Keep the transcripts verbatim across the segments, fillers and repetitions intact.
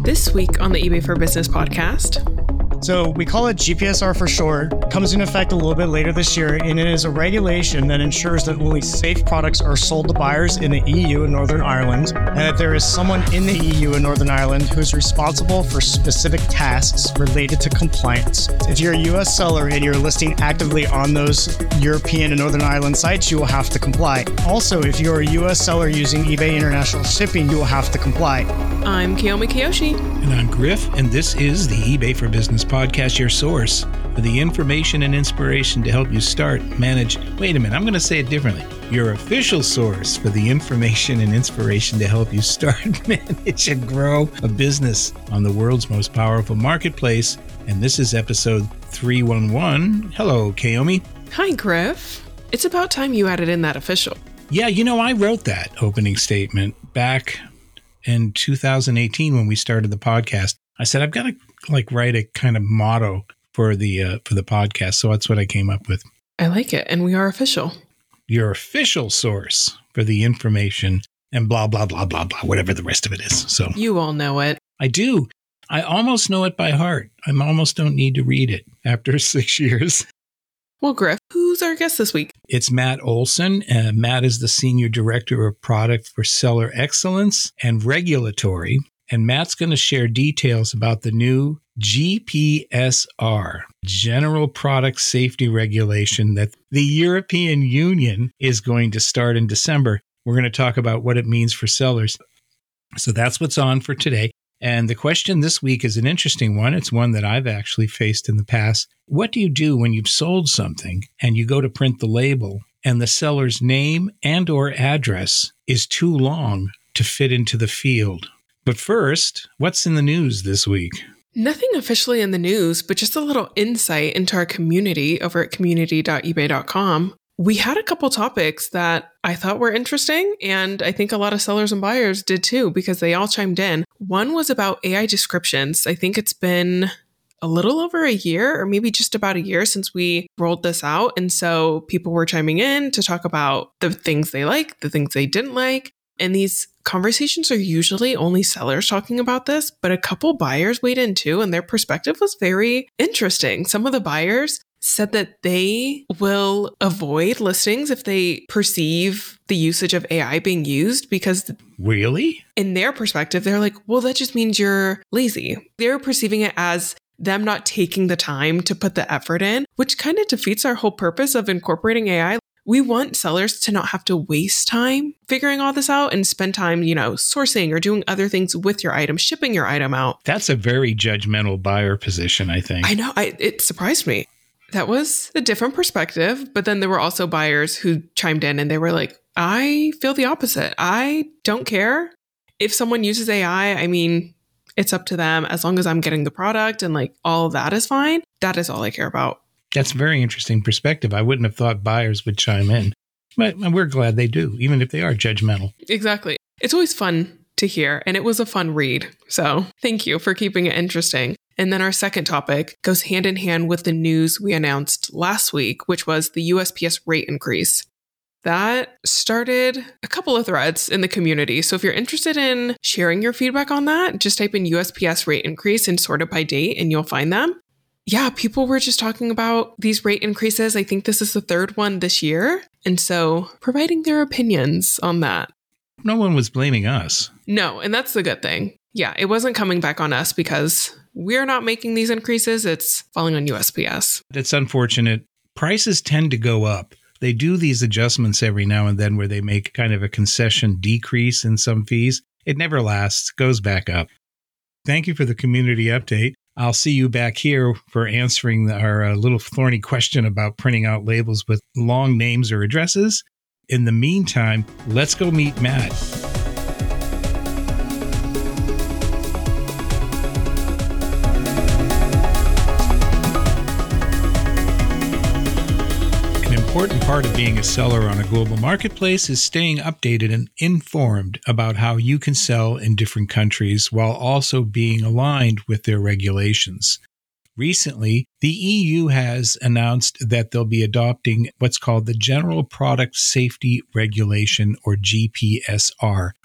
This week on the eBay for Business podcast. So we call it G P S R for short. It comes into effect a little bit later this year, and it is a regulation that ensures that only safe products are sold to buyers in the E U and Northern Ireland, and that there is someone in the E U and Northern Ireland who is responsible for specific tasks related to compliance. If you're a U S seller and you're listing actively on those European and Northern Ireland sites, you will have to comply. Also, if you're a U S seller using eBay International Shipping, you will have to comply. I'm Kiyomi Kiyoshi. And I'm Griff, and this is the eBay for Business podcast, your source for the information and inspiration to help you start, manage, wait a minute, I'm going to say it differently. Your official source for the information and inspiration to help you start, manage, and grow a business on the world's most powerful marketplace. And this is episode three eleven. Hello, Kiyomi. Hi, Griff. It's about time you added in that official. Yeah, you know, I wrote that opening statement back in two thousand eighteen when we started the podcast. I said, I've got to like write a kind of motto for the uh, for the podcast. So that's what I came up with. I like it. And we are official. Your official source for the information and blah, blah, blah, blah, blah, whatever the rest of it is. So you all know it. I do. I almost know it by heart. I almost don't need to read it after six years. Well, Griff, who's our guest this week? It's Matt Olson. Uh, Matt is the Senior Director of Product for Seller Excellence and Regulatory. And Matt's going to share details about the new G P S R, General Product Safety Regulation, that the European Union is going to start in December. We're going to talk about what it means for sellers. So that's what's on for today. And the question this week is an interesting one. It's one that I've actually faced in the past. What do you do when you've sold something and you go to print the label and the seller's name and or address is too long to fit into the field? But first, what's in the news this week? Nothing officially in the news, but just a little insight into our community over at community dot ebay dot com. We had a couple topics that I thought were interesting, and I think a lot of sellers and buyers did too, because they all chimed in. One was about A I descriptions. I think it's been a little over a year, or maybe just about a year since we rolled this out. And so people were chiming in to talk about the things they like, the things they didn't like. And these conversations are usually only sellers talking about this, but a couple buyers weighed in too, and their perspective was very interesting. Some of the buyers said that they will avoid listings if they perceive the usage of A I being used, because really, in their perspective, they're like, well, that just means you're lazy. They're perceiving it as them not taking the time to put the effort in, which kind of defeats our whole purpose of incorporating A I. We want sellers to not have to waste time figuring all this out and spend time, you know, sourcing or doing other things with your item, shipping your item out. That's a very judgmental buyer position, I think. I know. I, it surprised me. That was a different perspective. But then there were also buyers who chimed in and they were like, I feel the opposite. I don't care if someone uses A I. I mean, it's up to them. As long as I'm getting the product and like all of that is fine. That is all I care about. That's a very interesting perspective. I wouldn't have thought buyers would chime in, but we're glad they do, even if they are judgmental. Exactly. It's always fun to hear, and it was a fun read. So thank you for keeping it interesting. And then our second topic goes hand in hand with the news we announced last week, which was the U S P S rate increase. That started a couple of threads in the community. So if you're interested in sharing your feedback on that, just type in U S P S rate increase and sort it by date, and you'll find them. Yeah, people were just talking about these rate increases. I think this is the third one this year. And so providing their opinions on that. No one was blaming us. No, and that's the good thing. Yeah, it wasn't coming back on us because we're not making these increases. It's falling on U S P S. It's unfortunate. Prices tend to go up. They do these adjustments every now and then where they make kind of a concession decrease in some fees. It never lasts, goes back up. Thank you for the community update. I'll see you back here for answering our uh, little thorny question about printing out labels with long names or addresses. In the meantime, let's go meet Matt. An important part of being a seller on a global marketplace is staying updated and informed about how you can sell in different countries while also being aligned with their regulations. Recently, the E U has announced that they'll be adopting what's called the General Product Safety Regulation, or G P S R,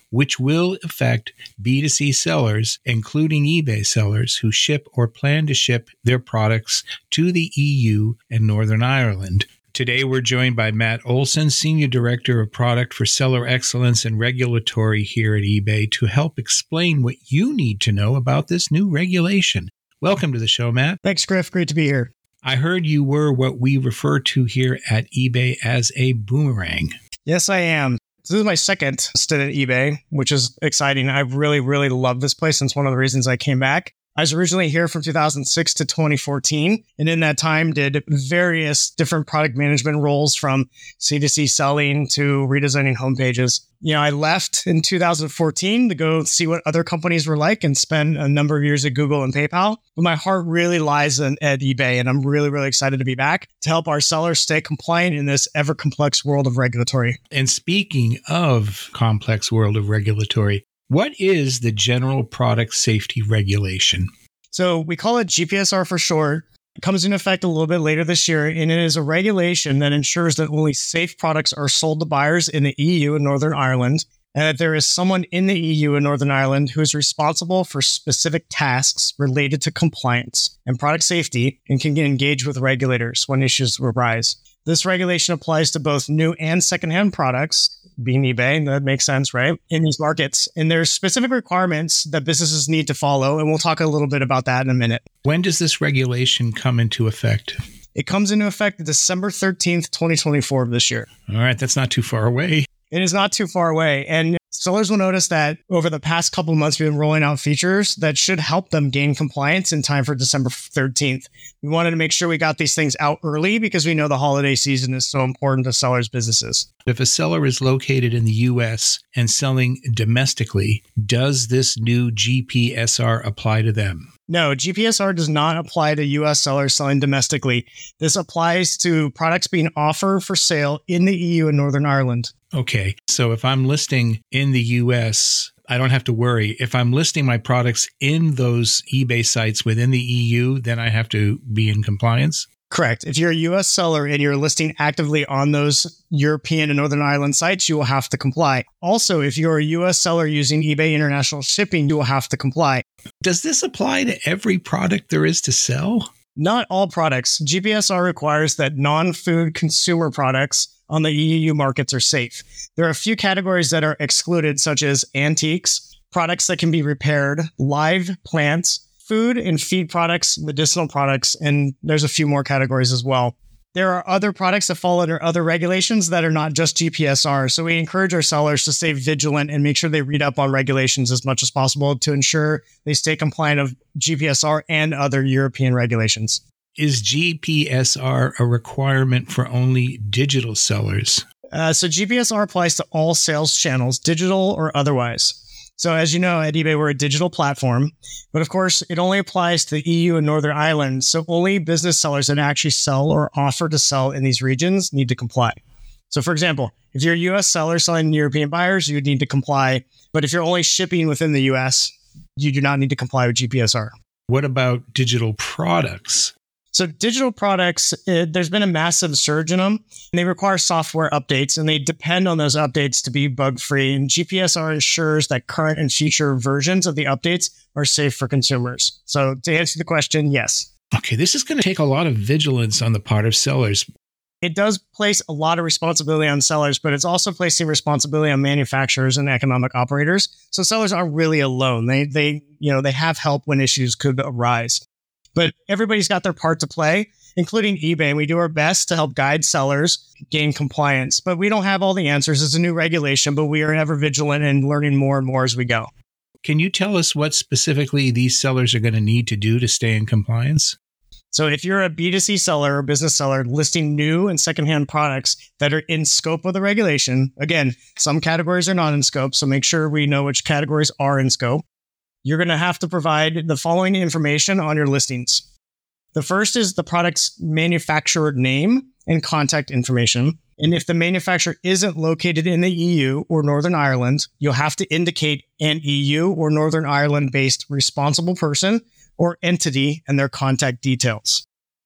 which will affect B two C sellers, including eBay sellers who ship or plan to ship their products to the E U and Northern Ireland. Today, we're joined by Matt Olson, Senior Director of Product for Seller Excellence and Regulatory here at eBay, to help explain what you need to know about this new regulation. Welcome to the show, Matt. Thanks, Griff. Great to be here. I heard you were what we refer to here at eBay as a boomerang. Yes, I am. This is my second stint at eBay, which is exciting. I really, really love this place, and it's one of the reasons I came back. I was originally here from two thousand six to twenty fourteen, and in that time did various different product management roles, from C two C selling to redesigning homepages. You know, I left in two thousand fourteen to go see what other companies were like and spend a number of years at Google and PayPal. But my heart really lies in, at eBay, and I'm really, really excited to be back to help our sellers stay compliant in this ever complex world of regulatory. And speaking of complex world of regulatory, what is the General Product Safety Regulation? So we call it G P S R for short. It comes into effect a little bit later this year, and it is a regulation that ensures that only safe products are sold to buyers in the E U and Northern Ireland, and that there is someone in the E U and Northern Ireland who is responsible for specific tasks related to compliance and product safety and can engage with regulators when issues arise. This regulation applies to both new and secondhand products, being eBay, that makes sense, right, in these markets. And there's specific requirements that businesses need to follow, and we'll talk a little bit about that in a minute. When does this regulation come into effect? It comes into effect December thirteenth, twenty twenty-four of this year. All right, that's not too far away. It is not too far away. And sellers will notice that over the past couple of months, we've been rolling out features that should help them gain compliance in time for December thirteenth. We wanted to make sure we got these things out early because we know the holiday season is so important to sellers' businesses. If a seller is located in the U S and selling domestically, does this new G P S R apply to them? No, G P S R does not apply to U S sellers selling domestically. This applies to products being offered for sale in the E U and Northern Ireland. Okay, so if I'm listing in the U S, I don't have to worry. If I'm listing my products in those eBay sites within the E U, then I have to be in compliance? Correct. If you're a U S seller and you're listing actively on those European and Northern Ireland sites, you will have to comply. Also, if you're a U S seller using eBay International Shipping, you will have to comply. Does this apply to every product there is to sell? Not all products. G P S R requires that non-food consumer products on the E U markets are safe. There are a few categories that are excluded, such as antiques, products that can be repaired, live plants, food and feed products, medicinal products, and there's a few more categories as well. There are other products that fall under other regulations that are not just G P S R, so we encourage our sellers to stay vigilant and make sure they read up on regulations as much as possible to ensure they stay compliant of G P S R and other European regulations. Is G P S R a requirement for only digital sellers? Uh, so G P S R applies to all sales channels, digital or otherwise. So as you know, at eBay, we're a digital platform, but of course, it only applies to the E U and Northern Ireland. So only business sellers that actually sell or offer to sell in these regions need to comply. So for example, if you're a U S seller selling to European buyers, you would need to comply. But if you're only shipping within the U S, you do not need to comply with G P S R. What about digital products? So digital products, it, there's been a massive surge in them, and they require software updates, and they depend on those updates to be bug-free. And G P S R ensures that current and future versions of the updates are safe for consumers. So to answer the question, yes. Okay, this is going to take a lot of vigilance on the part of sellers. It does place a lot of responsibility on sellers, but it's also placing responsibility on manufacturers and economic operators. So sellers aren't really alone. They, they, you know, they have help when issues could arise. But everybody's got their part to play, including eBay. We do our best to help guide sellers gain compliance, but we don't have all the answers. It's a new regulation, but we are ever vigilant and learning more and more as we go. Can you tell us what specifically these sellers are going to need to do to stay in compliance? So if you're a B two C seller or business seller listing new and secondhand products that are in scope of the regulation, again, some categories are not in scope, so make sure we know which categories are in scope. You're going to have to provide the following information on your listings. The first is the product's manufacturer name and contact information. And if the manufacturer isn't located in the E U or Northern Ireland, you'll have to indicate an E U or Northern Ireland-based responsible person or entity and their contact details.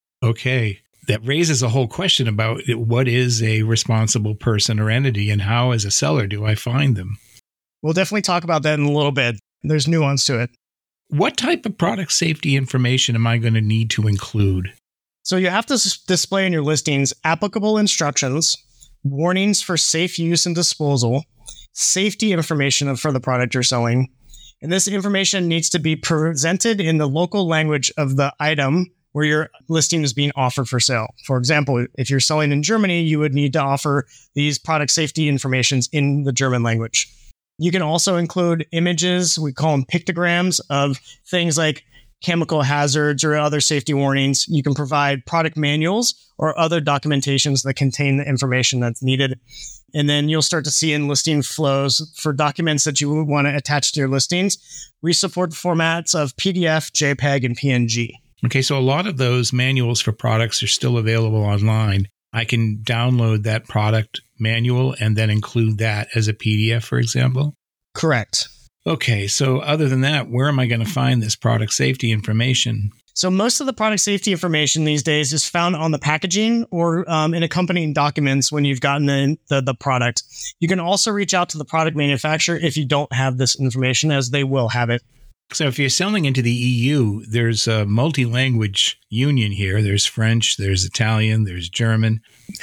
Okay. That raises a whole question about what is a responsible person or entity and how, as a seller, do I find them? We'll definitely talk about that in a little bit. There's nuance to it. What type of product safety information am I going to need to include? So you have to s- display in your listings applicable instructions, warnings for safe use and disposal, safety information for the product you're selling. And this information needs to be presented in the local language of the item where your listing is being offered for sale. For example, if you're selling in Germany, you would need to offer these product safety informations in the German language. You can also include images, we call them pictograms, of things like chemical hazards or other safety warnings. You can provide product manuals or other documentations that contain the information that's needed. And then you'll start to see in listing flows for documents that you would want to attach to your listings. We support formats of P D F, JPEG, and P N G. Okay, so a lot of those manuals for products are still available online. I can download that product manual and then include that as a P D F, for example? Correct. Okay, so other than that, where am I going to find this product safety information? So most of the product safety information these days is found on the packaging or um, in accompanying documents when you've gotten the, the, the product. You can also reach out to the product manufacturer if you don't have this information, as they will have it. So if you're selling into the E U, there's a multi-language union here. There's French, there's Italian, there's German.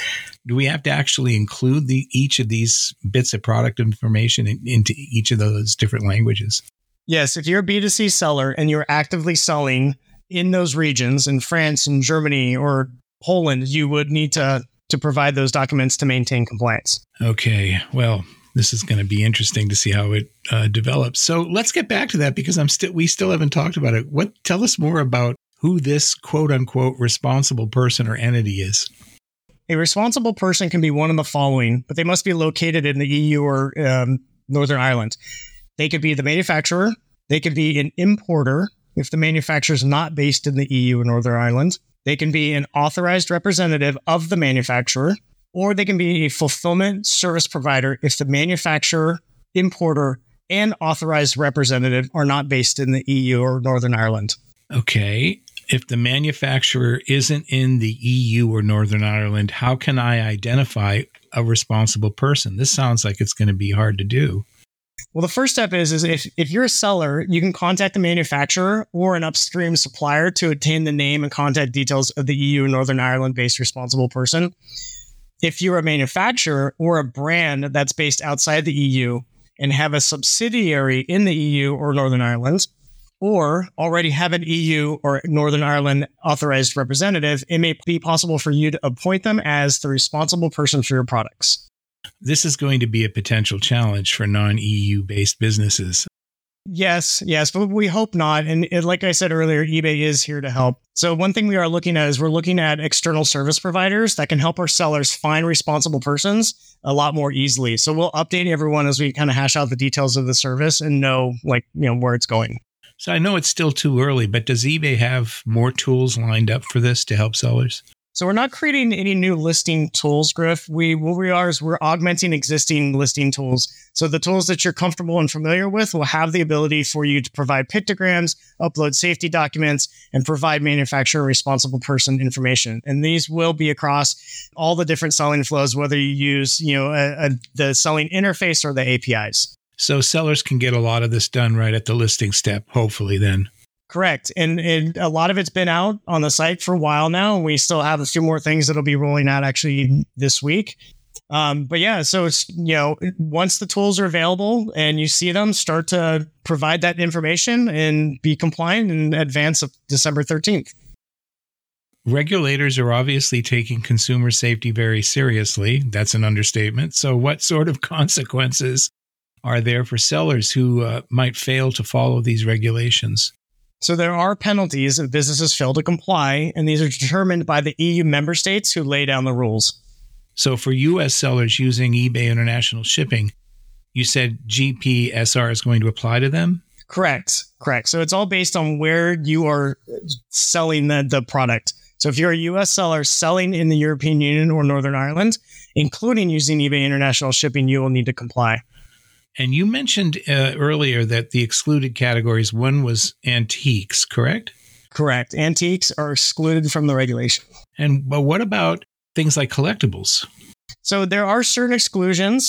Do we have to actually include the each of these bits of product information in, into each of those different languages? Yes, if you're a B two C seller and you're actively selling in those regions, in France and Germany or Poland, you would need to, to provide those documents to maintain compliance. Okay, well, this is going to be interesting to see how it uh, develops. So let's get back to that because I'm still we still haven't talked about it. What tell us more about who this quote unquote responsible person or entity is. A responsible person can be one of the following, but they must be located in the E U or um, Northern Ireland. They could be the manufacturer. They could be an importer if the manufacturer is not based in the E U or Northern Ireland. They can be an authorized representative of the manufacturer, or they can be a fulfillment service provider if the manufacturer, importer, and authorized representative are not based in the E U or Northern Ireland. Okay. If the manufacturer isn't in the E U or Northern Ireland, how can I identify a responsible person? This sounds like it's going to be hard to do. Well, the first step is, is if, if you're a seller, you can contact the manufacturer or an upstream supplier to obtain the name and contact details of the E U or Northern Ireland-based responsible person. If you're a manufacturer or a brand that's based outside the E U and have a subsidiary in the E U or Northern Ireland, or already have an E U or Northern Ireland authorized representative, it may be possible for you to appoint them as the responsible person for your products. This is going to be a potential challenge for non-E U-based businesses. Yes, yes, but we hope not. And it, like I said earlier, eBay is here to help. So one thing we are looking at is we're looking at external service providers that can help our sellers find responsible persons a lot more easily. So we'll update everyone as we kind of hash out the details of the service and know, like, you know, where it's going. So I know it's still too early, but does eBay have more tools lined up for this to help sellers? So we're not creating any new listing tools, Griff. We what we are is we're augmenting existing listing tools. So the tools that you're comfortable and familiar with will have the ability for you to provide pictograms, upload safety documents, and provide manufacturer responsible person information. And these will be across all the different selling flows, whether you use, you know, a, a, the selling interface or the A P Is. So sellers can get a lot of this done right at the listing step, hopefully then. Correct. And, and a lot of it's been out on the site for a while now. We still have a few more things that'll be rolling out actually this week. Um, but yeah, so it's, you know, once the tools are available and you see them, start to provide that information and be compliant in advance of December thirteenth. Regulators are obviously taking consumer safety very seriously. That's an understatement. So what sort of consequences are there for sellers who uh, might fail to follow these regulations? So there are penalties if businesses fail to comply, and these are determined by the E U member states who lay down the rules. So for U S sellers using eBay International Shipping, you said G P S R is going to apply to them? Correct. Correct. So it's all based on where you are selling the, the product. So if you're a U S seller selling in the European Union or Northern Ireland, including using eBay International Shipping, you will need to comply. And you mentioned uh, earlier that the excluded categories, one was antiques, correct? Correct. Antiques are excluded from the regulation. And but what about things like collectibles? So there are certain exclusions.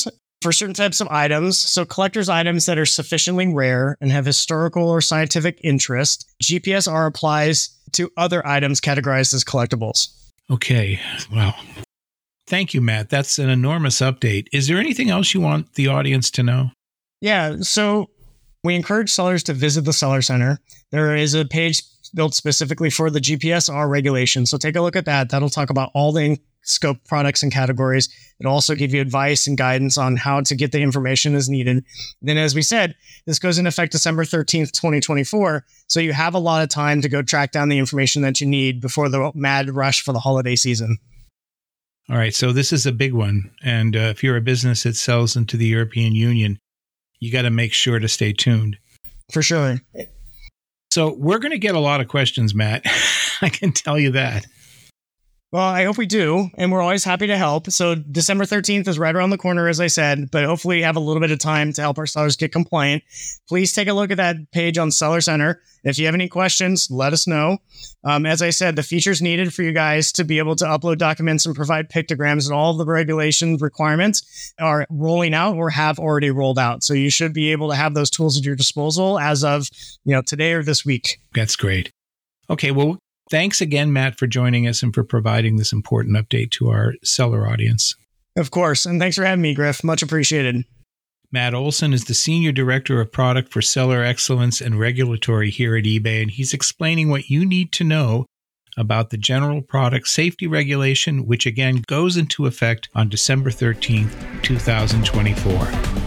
For certain types of items, so collector's items that are sufficiently rare and have historical or scientific interest, G P S R applies to other items categorized as collectibles. Okay. Wow. Thank you, Matt. That's an enormous update. Is there anything else you want the audience to know? Yeah. So we encourage sellers to visit the Seller Center. There is a page built specifically for the G P S R regulation. So take a look at that. That'll talk about all the scope products and categories. It'll also give you advice and guidance on how to get the information as needed. Then, as we said, this goes into effect December thirteenth, twenty twenty-four. So you have a lot of time to go track down the information that you need before the mad rush for the holiday season. All right. So this is a big one. And uh, if you're a business that sells into the European Union, you got to make sure to stay tuned. For sure. So we're going to get a lot of questions, Matt. I can tell you that. Well, I hope we do, and we're always happy to help. So December thirteenth is right around the corner, as I said, but hopefully you have a little bit of time to help our sellers get compliant. Please take a look at that page on Seller Center. If you have any questions, let us know. Um, as I said, the features needed for you guys to be able to upload documents and provide pictograms and all of the regulation requirements are rolling out or have already rolled out. So you should be able to have those tools at your disposal as of, you know, today or this week. That's great. Okay, well, thanks again, Matt, for joining us and for providing this important update to our seller audience. Of course. And thanks for having me, Griff. Much appreciated. Matt Olson is the Senior Director of Product for Seller Excellence and Regulatory here at eBay, and he's explaining what you need to know about the General Product Safety Regulation, which again goes into effect on December thirteenth, twenty twenty-four.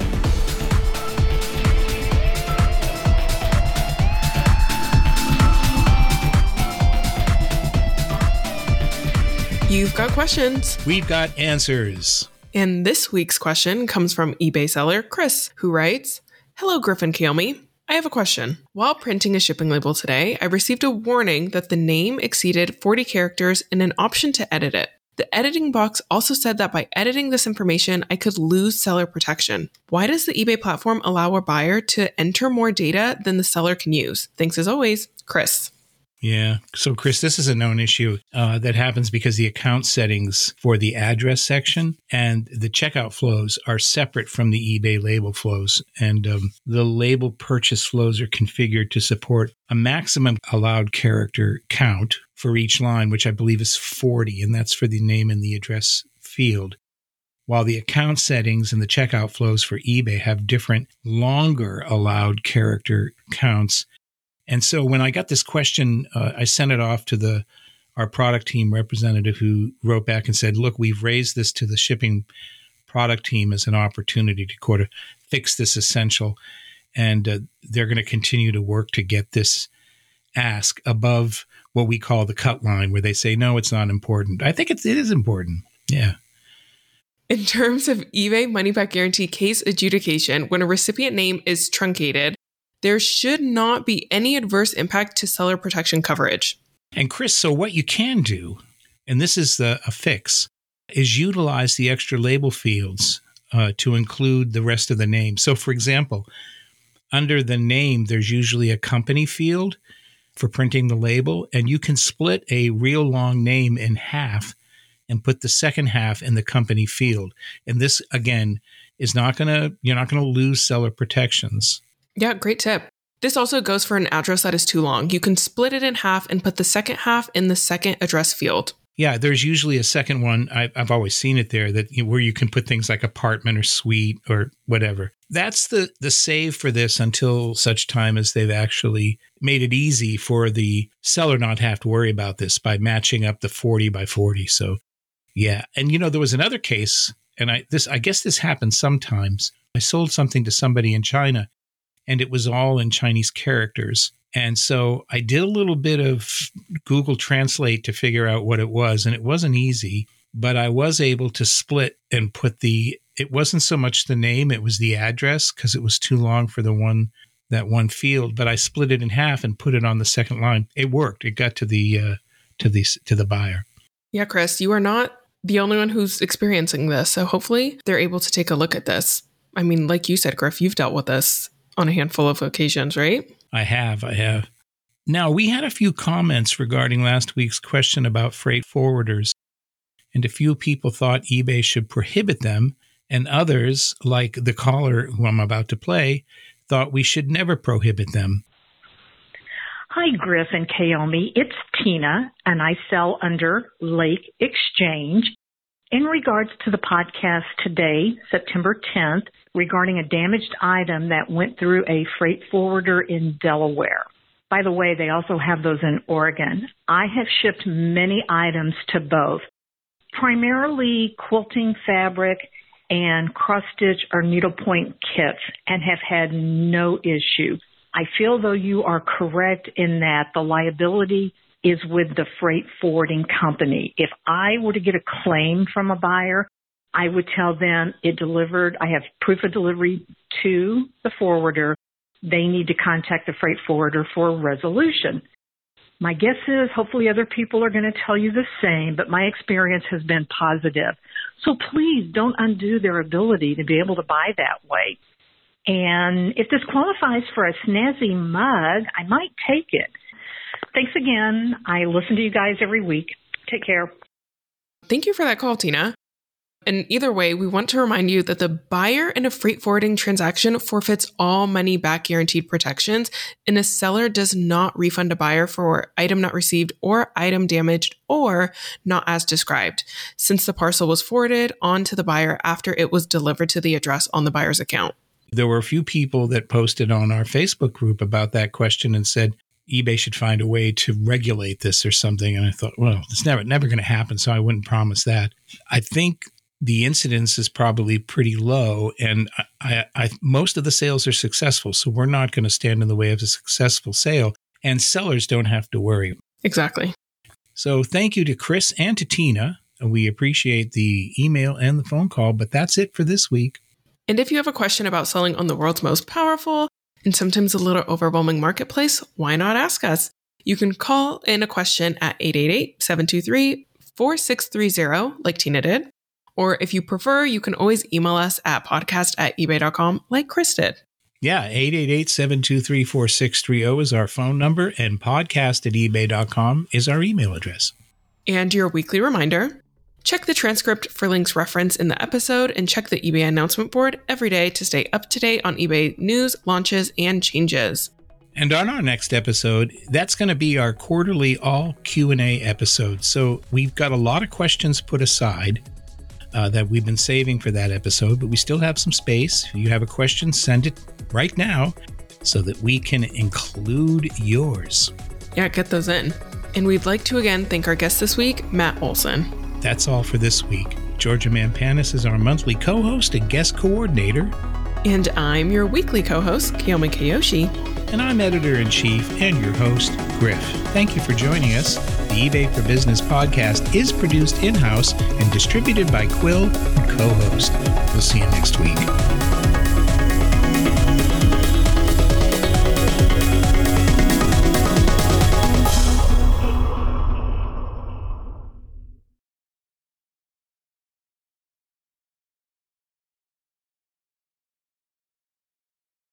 You've got questions. We've got answers. And this week's question comes from eBay seller Chris, who writes, "Hello, Griff and Kiyomi. I have a question. While printing a shipping label today, I received a warning that the name exceeded forty characters and an option to edit it. The editing box also said that by editing this information, I could lose seller protection. Why does the eBay platform allow a buyer to enter more data than the seller can use? Thanks as always, Chris." Yeah. So, Chris, this is a known issue uh, that happens because the account settings for the address section and the checkout flows are separate from the eBay label flows. And um, the label purchase flows are configured to support a maximum allowed character count for each line, which I believe is forty, and that's for the name and the address field. While the account settings and the checkout flows for eBay have different, longer allowed character counts. And so when I got this question, uh, I sent it off to the our product team representative who wrote back and said, look, we've raised this to the shipping product team as an opportunity to sort of fix this essential. And uh, they're going to continue to work to get this ask above what we call the cut line, where they say, no, it's not important. I think it's, it is important. Yeah. In terms of eBay money back guarantee case adjudication, when a recipient name is truncated, there should not be any adverse impact to seller protection coverage. And Chris, so what you can do, and this is the, a fix, is utilize the extra label fields uh, to include the rest of the name. So for example, under the name, there's usually a company field for printing the label, and you can split a real long name in half and put the second half in the company field. And this, again, is not going to, you're not going to lose seller protections. Yeah, great tip. This also goes for an address that is too long. You can split it in half and put the second half in the second address field. Yeah, there's usually a second one. I, I've always seen it there that you know, where you can put things like apartment or suite or whatever. That's the the save for this until such time as they've actually made it easy for the seller not to have to worry about this by matching up the forty by forty. So, yeah. And, you know, there was another case, and I this I guess this happens sometimes. I sold something to somebody in China, and it was all in Chinese characters. And so I did a little bit of Google Translate to figure out what it was, and it wasn't easy, but I was able to split and put the, it wasn't so much the name, it was the address because it was too long for the one, that one field, but I split it in half and put it on the second line. It worked. It got to the, uh, to the, to the buyer. Yeah, Chris, you are not the only one who's experiencing this. So hopefully they're able to take a look at this. I mean, like you said, Griff, you've dealt with this on a handful of occasions, right? I have, I have. Now, we had a few comments regarding last week's question about freight forwarders, and a few people thought eBay should prohibit them And others, like the caller who I'm about to play, thought we should never prohibit them. Hi, Griff and Kaomi. It's Tina, and I sell under Lake Exchange. In regards to the podcast today, September tenth, regarding a damaged item that went through a freight forwarder in Delaware. By the way, they also have those in Oregon. I have shipped many items to both, primarily quilting fabric and cross-stitch or needlepoint kits, and have had no issue. I feel though you are correct in that the liability is with the freight forwarding company. If I were to get a claim from a buyer, I would tell them it delivered, I have proof of delivery to the forwarder. They need to contact the freight forwarder for a resolution. My guess is hopefully other people are going to tell you the same, but my experience has been positive. So please don't undo their ability to be able to buy that way. And if this qualifies for a snazzy mug, I might take it. Thanks again. I listen to you guys every week. Take care. Thank you for that call, Tina. And either way, we want to remind you that the buyer in a freight forwarding transaction forfeits all money back guaranteed protections, and a seller does not refund a buyer for item not received or item damaged or not as described, since the parcel was forwarded on to the buyer after it was delivered to the address on the buyer's account. There were a few people that posted on our Facebook group about that question and said eBay should find a way to regulate this or something. And I thought, well, it's never, never going to happen, so I wouldn't promise that. I think the incidence is probably pretty low, and I, I, I, most of the sales are successful, so we're not going to stand in the way of a successful sale, and sellers don't have to worry. Exactly. So thank you to Chris and to Tina. We appreciate the email and the phone call, but that's it for this week. And if you have a question about selling on the world's most powerful and sometimes a little overwhelming marketplace, why not ask us? You can call in a question at eight eight eight, seven two three, four six three zero, like Tina did. Or if you prefer, you can always email us at podcast at ebay dot com like Chris did. Yeah, eight eight eight, seven two three, four six three zero is our phone number, and podcast at ebay dot com is our email address. And your weekly reminder, check the transcript for links referenced in the episode, and check the eBay announcement board every day to stay up to date on eBay news, launches, and changes. And on our next episode, that's going to be our quarterly all Q and A episode. So we've got a lot of questions put aside Uh, that we've been saving for that episode, but we still have some space. If you have a question, send it right now so that we can include yours. Yeah, get those in. And we'd like to again thank our guest this week, Matt Olson. That's all for this week. Georgia Mampanis is our monthly co-host and guest coordinator. And I'm your weekly co-host, Kaomi Kiyoshi. And I'm editor-in-chief and your host, Griff. Thank you for joining us. The eBay for Business podcast is produced in-house and distributed by Quill and Co-host. We'll see you next week.